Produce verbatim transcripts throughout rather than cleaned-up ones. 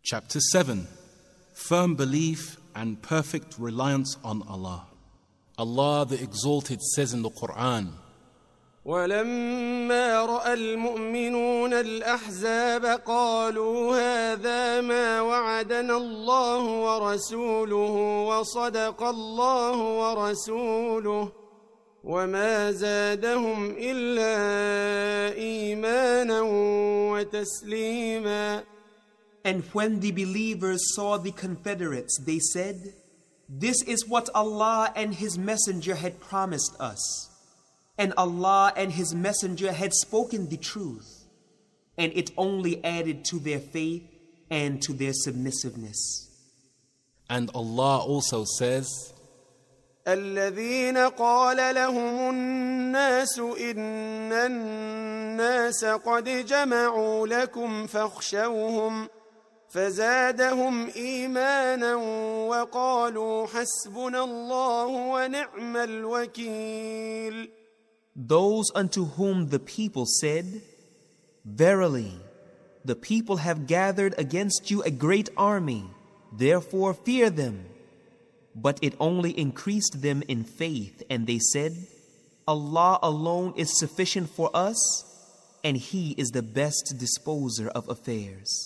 Chapter seven. Firm belief and perfect reliance on Allah. Allah the Exalted says in the Quran, ولما رأى المؤمنون الأحزاب قالوا هذا ما وعدنا الله ورسوله وصدق الله ورسوله وما زادهم إلا إيمانا وتسليما. And when the believers saw the confederates, they said, "This is what Allah and His Messenger had promised us." And Allah and His Messenger had spoken the truth, and it only added to their faith and to their submissiveness. And Allah also says, الذين قال لهم الناس إن الناس قد جمعوا لكم فاخشوهم فزادهم إيمانا وقالوا حسبنا الله ونعم الوكيل. Those unto whom the people said, "Verily, the people have gathered against you a great army, therefore fear them." But it only increased them in faith, and they said, "Allah alone is sufficient for us, and He is the best disposer of affairs."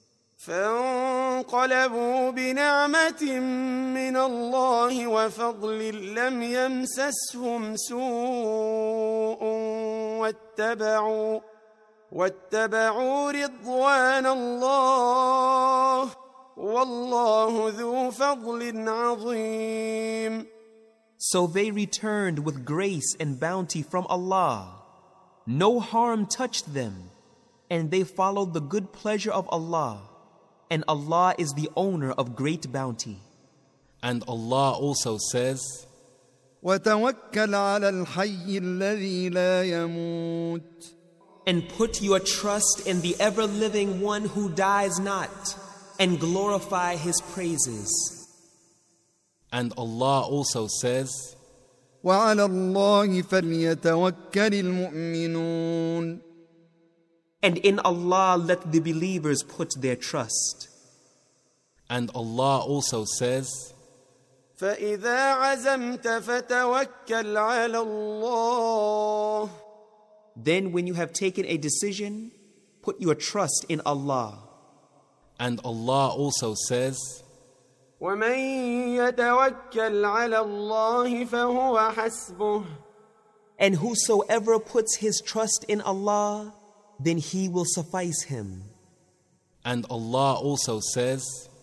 فانقلبوا بنعمة من الله وفضل لم يمسسهم سوء واتبعوا واتبعوا رضوان الله والله ذو فضل عظيم. So they returned with grace and bounty from Allah. No harm touched them, and they followed the good pleasure of Allah. And Allah is the owner of great bounty. and Allah also says, وَتَوَكَّلْ عَلَى الْحَيِّ الَّذِي لَا يَمُوتُ. And put your trust in the ever-living one who dies not, and glorify His praises. And Allah also says, وَعَلَى اللَّهِ فَلْيَتَوَكَّلِ الْمُؤْمِنُونَ. And in Allah let the believers put their trust. And Allah also says, فَإِذَا عَزَمْتَ فَتَوَكَّلْ عَلَى اللَّهِ. Then when you have taken a decision, put your trust in Allah. and Allah also says, وَمَن يَتَوَكَّلْ عَلَى اللَّهِ فَهُوَ حَسْبُهُ. And whosoever puts his trust in Allah, then He will suffice him. and Allah also says,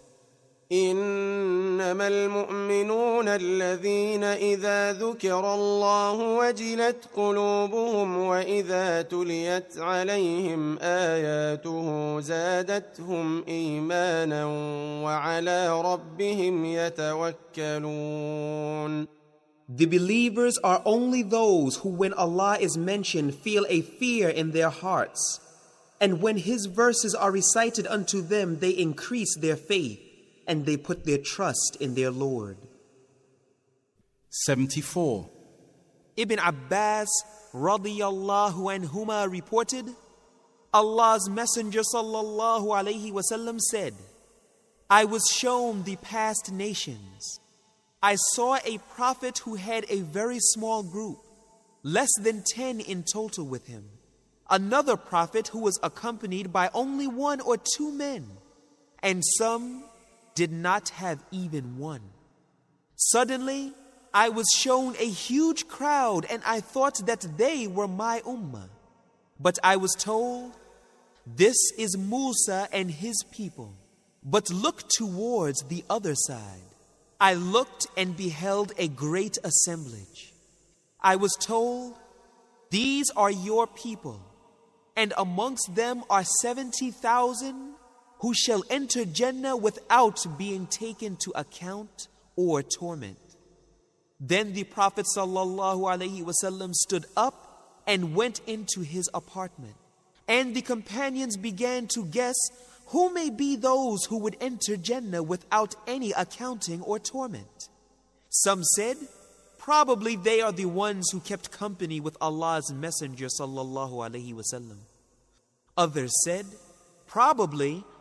إنما المؤمنون الذين إذا ذكر الله وجلت قلوبهم وإذا تليت عليهم آياته زادتهم إيمانا وعلى ربهم يتوكلون. The believers are only those who, when Allah is mentioned, feel a fear in their hearts. And when His verses are recited unto them, they increase their faith, and they put their trust in their Lord. seventy-four. Ibn Abbas radiyallahu anhuma reported, Allah's Messenger sallallahu alayhi wasallam said, I was shown the past nations. I saw a prophet who had a very small group, less than ten in total with him. Another prophet who was accompanied by only one or two men, and some did not have even one. Suddenly, I was shown a huge crowd, and I thought that they were my ummah. But I was told, this is Musa and his people. But look towards the other side. I looked and beheld a great assemblage. I was told, these are your people, and amongst them are seventy thousand who shall enter Jannah without being taken to account or torment. Then the Prophet sallallahu alaihi wasallam stood up and went into his apartment, and the companions began to guess who may be those who would enter Jannah without any accounting or torment. Some said, probably they are the ones who kept company with Allah's Messenger sallallahu alaihi wasallam. Others said, probably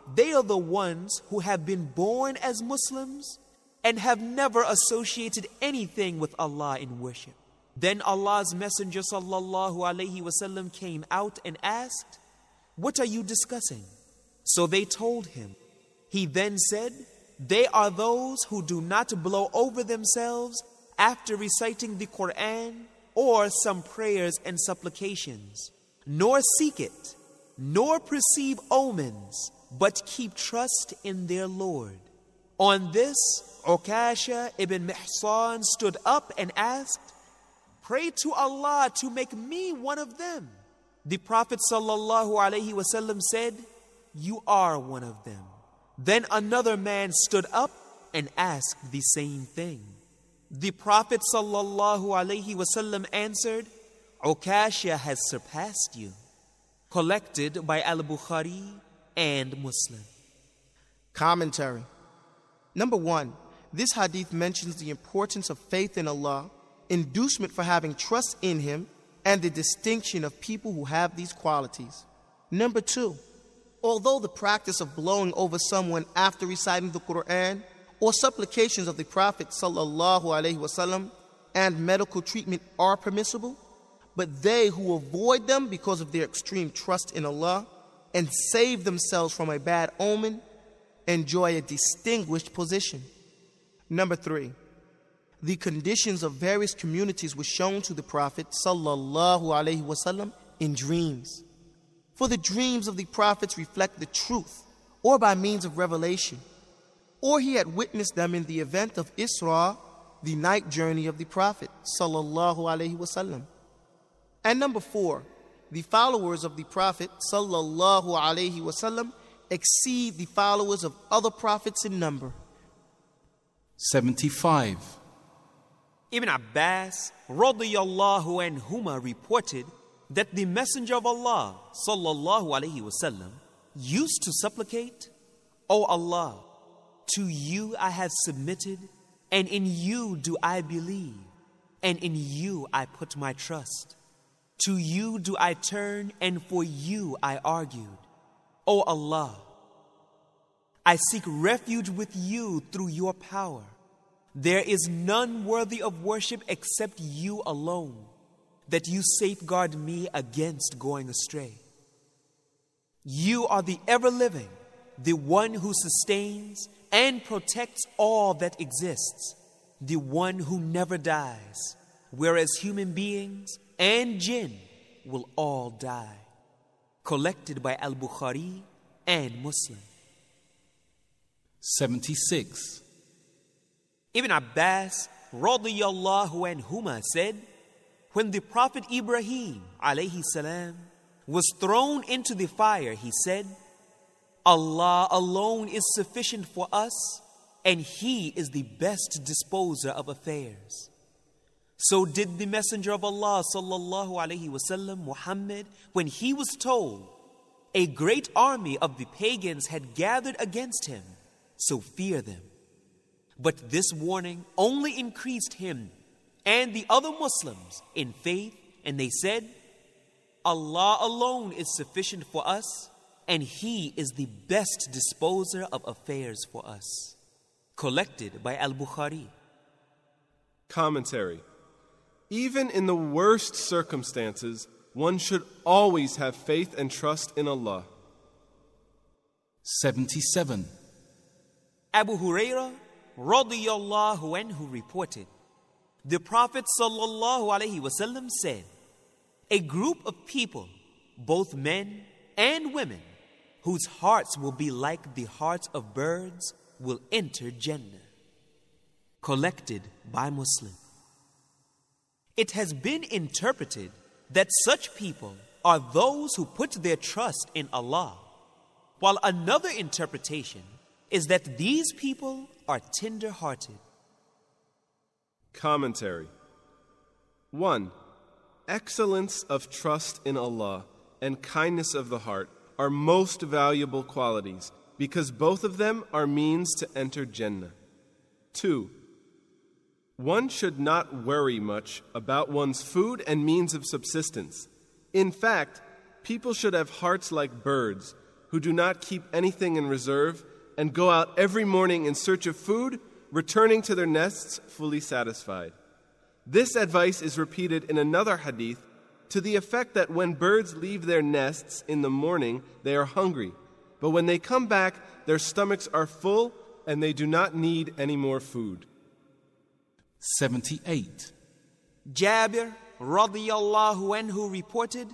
they are the ones who have been born as Muslims and have never associated anything with Allah in worship. Then Allah's Messenger sallallahu alaihi wasallam came out and asked, "What are you discussing?" So they told him. He then said, "They are those who do not blow over themselves after reciting the Quran or some prayers and supplications, nor seek it, nor perceive omens, but keep trust in their Lord." On this, Ukasha ibn Mihsan stood up and asked, "Pray to Allah to make me one of them." The Prophet sallallahu alaihi wasallam said, "You are one of them." Then another man stood up and asked the same thing. The Prophet sallallahu alaihi wasallam answered, "Ukasha has surpassed you." Collected by Al-Bukhari and Muslim. Commentary. Number one, this hadith mentions the importance of faith in Allah, inducement for having trust in Him, and the distinction of people who have these qualities. Number two, although the practice of blowing over someone after reciting the Quran or supplications of the Prophet sallallahu alaihi wasallam and medical treatment are permissible, but they who avoid them because of their extreme trust in Allah and save themselves from a bad omen enjoy a distinguished position. Number three, the conditions of various communities were shown to the Prophet sallallahu alaihi wasallam in dreams. For the dreams of the prophets reflect the truth, or by means of revelation, or he had witnessed them in the event of Isra, the night journey of the Prophet sallallahu alaihi wasallam. And number four, the followers of the Prophet sallallahu alaihi wasallam exceed the followers of other prophets in number. seventy-five. Ibn Abbas radiyallahu anhuma reported that the Messenger of Allah sallallahu alaihi wasallam used to supplicate, "O Allah, to you I have submitted, and in you do I believe, and in you I put my trust. To you do I turn, and for you I argued. O Allah, I seek refuge with you through your power. There is none worthy of worship except you alone, that you safeguard me against going astray. You are the ever-living, the one who sustains and protects all that exists, the one who never dies, whereas human beings and jinn will all die." Collected by Al-Bukhari and Muslim. seventy-six. Ibn Abbas radiyallahu anhuma said, when the Prophet Ibrahim alayhi salam was thrown into the fire, he said, "Allah alone is sufficient for us, and He is the best disposer of affairs." So did the Messenger of Allah sallallahu alaihi wasallam, Muhammad, when he was told a great army of the pagans had gathered against him, so fear them. But this warning only increased him and the other Muslims in faith, and they said, "Allah alone is sufficient for us, and He is the best disposer of affairs for us." Collected by Al-Bukhari. Commentary. Even in the worst circumstances, one should always have faith and trust in Allah. seventy-seven. Abu Hurairah radiyallahu anhu reported, the Prophet sallallahu alaihi wasallam said, "A group of people, both men and women, whose hearts will be like the hearts of birds, will enter Jannah." Collected by Muslim. It has been interpreted that such people are those who put their trust in Allah, while another interpretation is that these people are tender-hearted. Commentary. one. Excellence of trust in Allah and kindness of the heart are most valuable qualities because both of them are means to enter Jannah. two. One should not worry much about one's food and means of subsistence. In fact, people should have hearts like birds, who do not keep anything in reserve and go out every morning in search of food, returning to their nests fully satisfied. This advice is repeated in another hadith to the effect that when birds leave their nests in the morning, they are hungry. But when they come back, their stomachs are full and they do not need any more food. seventy-eight. Jabir radiyallahu anhu reported,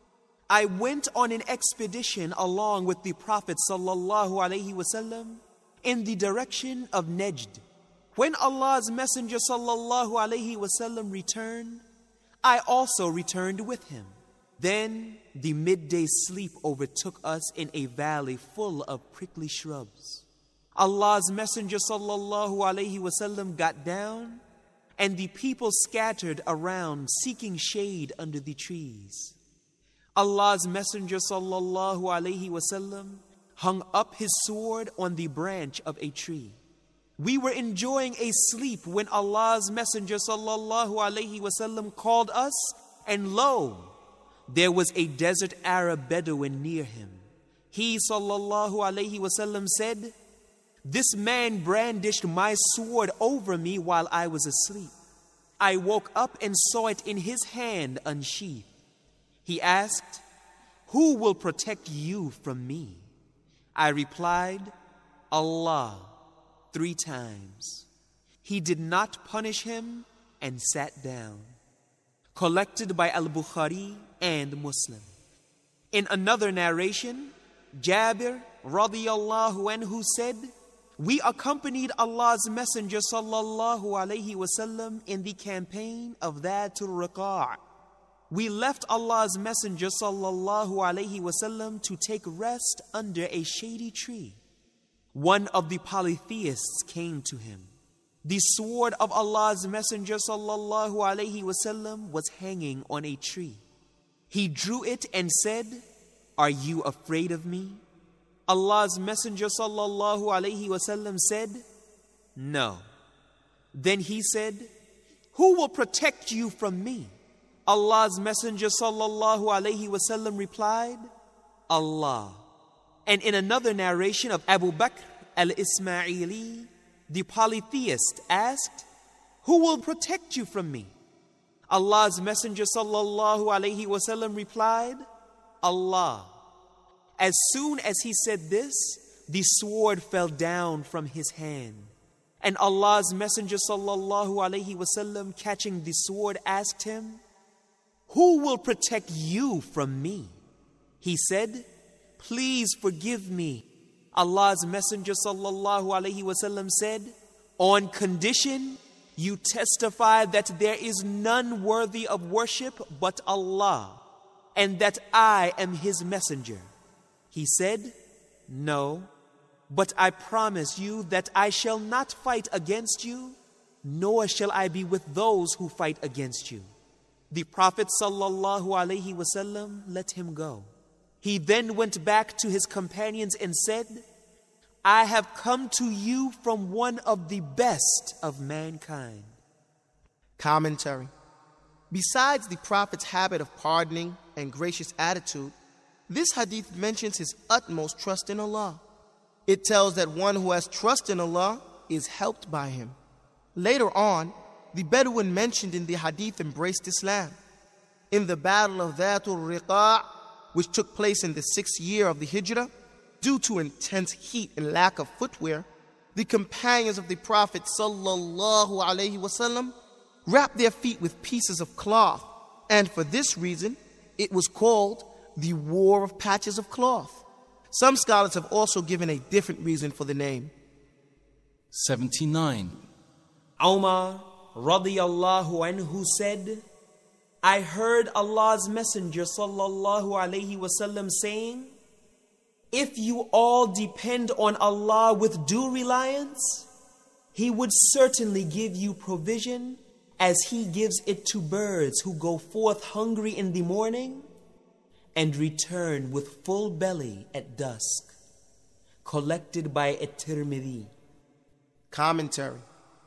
I went on an expedition along with the Prophet sallallahu alaihi wasallam in the direction of Najd. When Allah's Messenger sallallahu alaihi wasallam returned, I also returned with him. Then the midday sleep overtook us in a valley full of prickly shrubs. Allah's Messenger sallallahu alaihi wasallam got down, and the people scattered around seeking shade under the trees. Allah's Messenger sallallahu alaihi wasallam hung up his sword on the branch of a tree. We were enjoying a sleep when Allah's Messenger sallallahu alaihi wasallam called us, and lo, there was a desert Arab Bedouin near him. He sallallahu alaihi wasallam said, this man brandished my sword over me while I was asleep. I woke up and saw it in his hand unsheathed. He asked, who will protect you from me? I replied, Allah, three times. He did not punish him and sat down. Collected by Al-Bukhari and Muslim. In another narration, Jabir radiyallahu anhu said, we accompanied Allah's Messenger sallallahu alaihi wasallam in the campaign of Dhatul Riqa'. We left Allah's Messenger sallallahu alaihi wasallam to take rest under a shady tree. One of the polytheists came to him. The sword of Allah's Messenger sallallahu alaihi wasallam was hanging on a tree. He drew it and said, are you afraid of me? Allah's Messenger sallallahu alaihi wasallam said, no. Then he said, who will protect you from me? Allah's Messenger sallallahu alaihi wasallam replied, Allah. And in another narration of Abu Bakr al-Ismaili, the polytheist asked, who will protect you from me? Allah's Messenger sallallahu alaihi wasallam replied, Allah. As soon as he said this, the sword fell down from his hand. And Allah's Messenger sallallahu alaihi wasallam, catching the sword, asked him, who will protect you from me? He said, please forgive me. Allah's Messenger sallallahu alaihi wasallam said, on condition you testify that there is none worthy of worship but Allah, and that I am his messenger. He said, no, but I promise you that I shall not fight against you, nor shall I be with those who fight against you. The Prophet sallallahu alaihi wasallam let him go. He then went back to his companions and said, I have come to you from one of the best of mankind. Commentary. Besides the Prophet's habit of pardoning and gracious attitude, this hadith mentions his utmost trust in Allah. It tells that one who has trust in Allah is helped by him. Later on, the Bedouin mentioned in the hadith embraced Islam. In the battle of Dhatul Riqa', which took place in the sixth year of the Hijrah, due to intense heat and lack of footwear, the companions of the Prophet sallallahu alaihi wasallam wrapped their feet with pieces of cloth, and for this reason, it was called the War of Patches of Cloth. Some scholars have also given a different reason for the name. seventy-nine. Umar radiyallahu anhu said, I heard Allah's Messenger sallallahu alaihi wasallam saying, if you all depend on Allah with due reliance, He would certainly give you provision as He gives it to birds who go forth hungry in the morning and return with full belly at dusk. Collected by At-Tirmidhi. Commentary.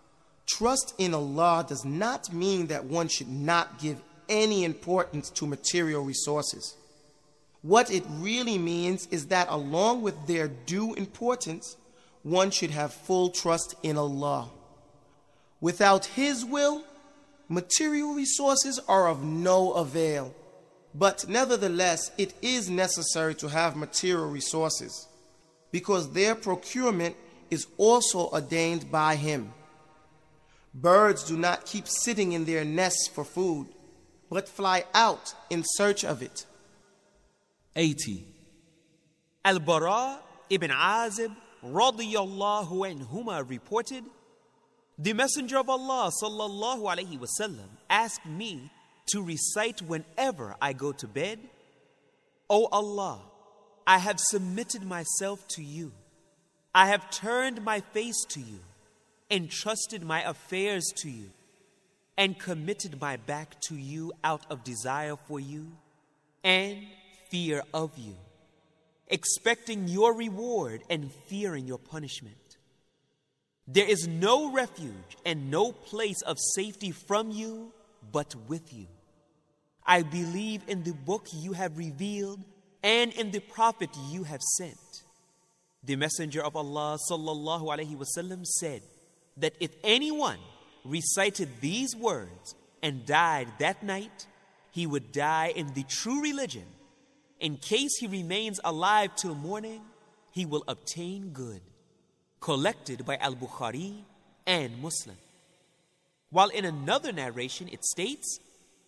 Trust in Allah does not mean that one should not give any importance to material resources. What it really means is that along with their due importance, one should have full trust in Allah. Without His will, material resources are of no avail. But nevertheless, it is necessary to have material resources, because their procurement is also ordained by Him. Birds do not keep sitting in their nests for food, but fly out in search of it. eighty. Al-Bara ibn Azib radiyallahu anhuma reported, the Messenger of Allah sallallahu alayhi wasallam asked me to recite whenever I go to bed, O Allah, I have submitted myself to you. I have turned my face to you, entrusted my affairs to you, and committed my back to you out of desire for you and fear of you, expecting your reward and fearing your punishment. There is no refuge and no place of safety from you but with you. I believe in the book you have revealed and in the prophet you have sent. The Messenger of Allah sallallahu alaihi wasallam said that if anyone recited these words and died that night, he would die in the true religion. In case he remains alive till morning, he will obtain good. Collected by Al-Bukhari and Muslim. While in another narration it states,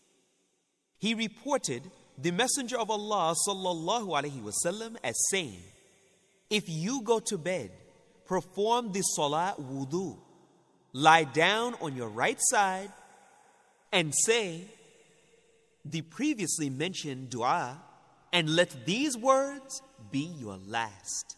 he reported the Messenger of Allah sallallahu alaihi wasallam as saying, if you go to bed, perform the salah wudu, lie down on your right side, and say the previously mentioned dua, and let these words be your last.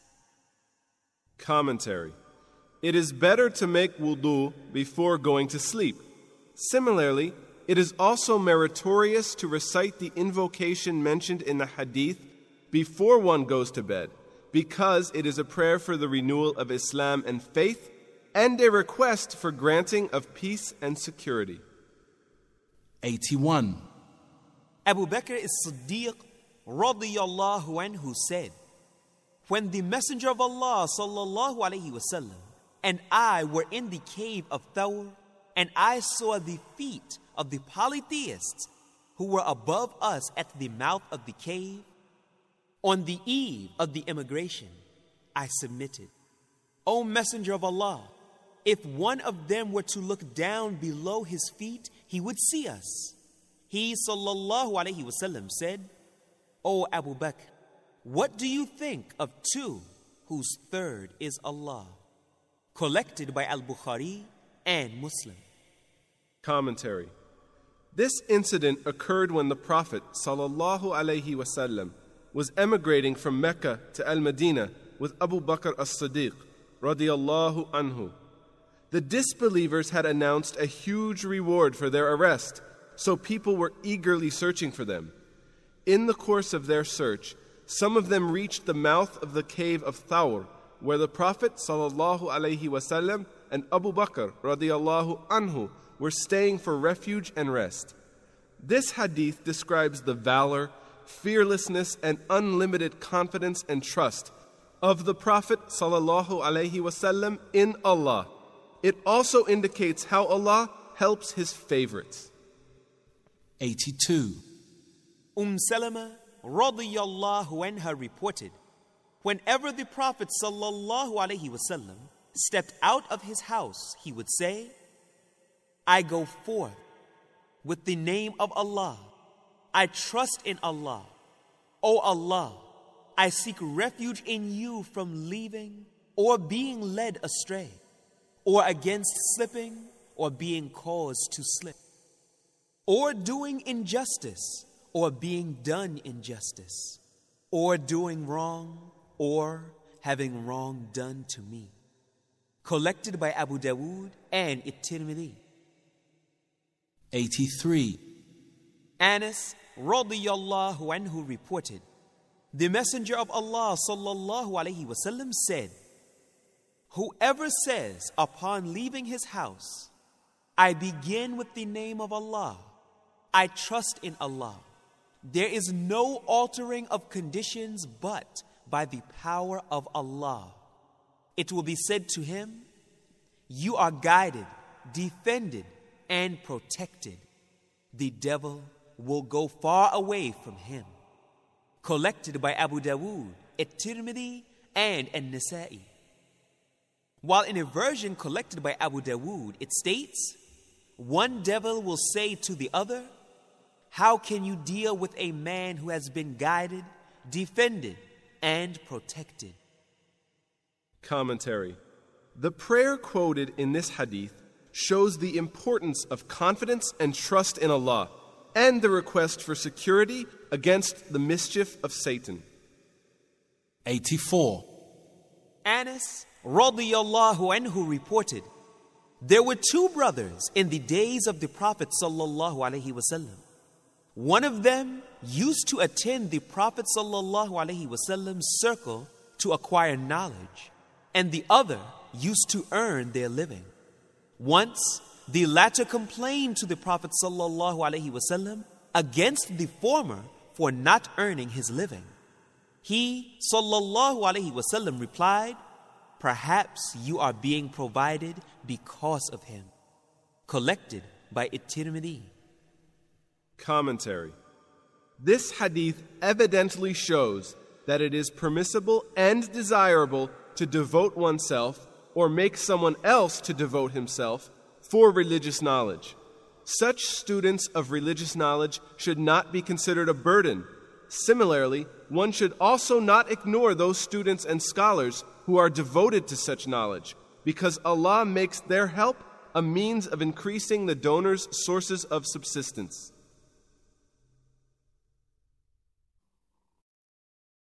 Commentary. It is better to make wudu before going to sleep. Similarly, it is also meritorious to recite the invocation mentioned in the hadith before one goes to bed, because it is a prayer for the renewal of Islam and faith, and a request for granting of peace and security. eighty-one. Abu Bakr as-Siddiq radiyallahu anhu said, when the Messenger of Allah sallallahu alaihi wasallam and I were in the cave of Thawr, and I saw the feet of the polytheists who were above us at the mouth of the cave, on the eve of the emigration, I submitted. O Messenger of Allah, if one of them were to look down below his feet, he would see us. He sallallahu alaihi wasallam said, O Abu Bakr, what do you think of two whose third is Allah? Collected by Al-Bukhari and Muslim. Commentary. This incident occurred when the Prophet sallallahu alaihi wasallam was emigrating from Mecca to Al-Madinah with Abu Bakr as-Siddiq radiyallahu anhu. The disbelievers had announced a huge reward for their arrest, so people were eagerly searching for them. In the course of their search, some of them reached the mouth of the cave of Thawr, where the Prophet sallallahu alaihi wasallam and Abu Bakr radiyallahu anhu were staying for refuge and rest. This hadith describes the valor, fearlessness, and unlimited confidence and trust of the Prophet sallallahu alaihi wasallam in Allah. It also indicates how Allah helps His favorites. eighty-two. Umm Salama radiyallahu anha reported, whenever the Prophet sallallahu alaihi wasallam stepped out of his house, he would say, I go forth with the name of Allah. I trust in Allah. O Allah, I seek refuge in you from leaving or being led astray, or against slipping or being caused to slip, or doing injustice or being done injustice, or doing wrong or having wrong done to me. Collected by Abu Dawood and At-Tirmidhi. eighty-three. Anas radiyallahu anhu reported, the Messenger of Allah sallallahu alaihi wasallam said, whoever says upon leaving his house, I begin with the name of Allah, I trust in Allah, There is no altering of conditions but by the power of Allah. It will be said to him, you are guided, defended, and protected. The devil will go far away from him. Collected by Abu Dawood, At-Tirmidhi, and An-Nasa'i. While in a version collected by Abu Dawood, it states, one devil will say to the other, how can you deal with a man who has been guided, defended, and protected? Commentary. The prayer quoted in this hadith shows the importance of confidence and trust in Allah and the request for security against the mischief of Satan. eighty-four. Anas radiyallahu anhu reported, there were two brothers in the days of the Prophet sallallahu alaihi wasallam. One of them used to attend the Prophet sallallahu alaihi wasallam's circle to acquire knowledge, and the other used to earn their living. Once, the latter complained to the Prophet sallallahu alaihi wasallam against the former for not earning his living. He sallallahu alaihi wasallam replied, perhaps you are being provided because of him. Collected by At-Tirmidhi. Commentary. This hadith evidently shows that it is permissible and desirable to devote oneself or make someone else to devote himself for religious knowledge. Such students of religious knowledge should not be considered a burden. Similarly, one should also not ignore those students and scholars who are devoted to such knowledge, because Allah makes their help a means of increasing the donor's sources of subsistence.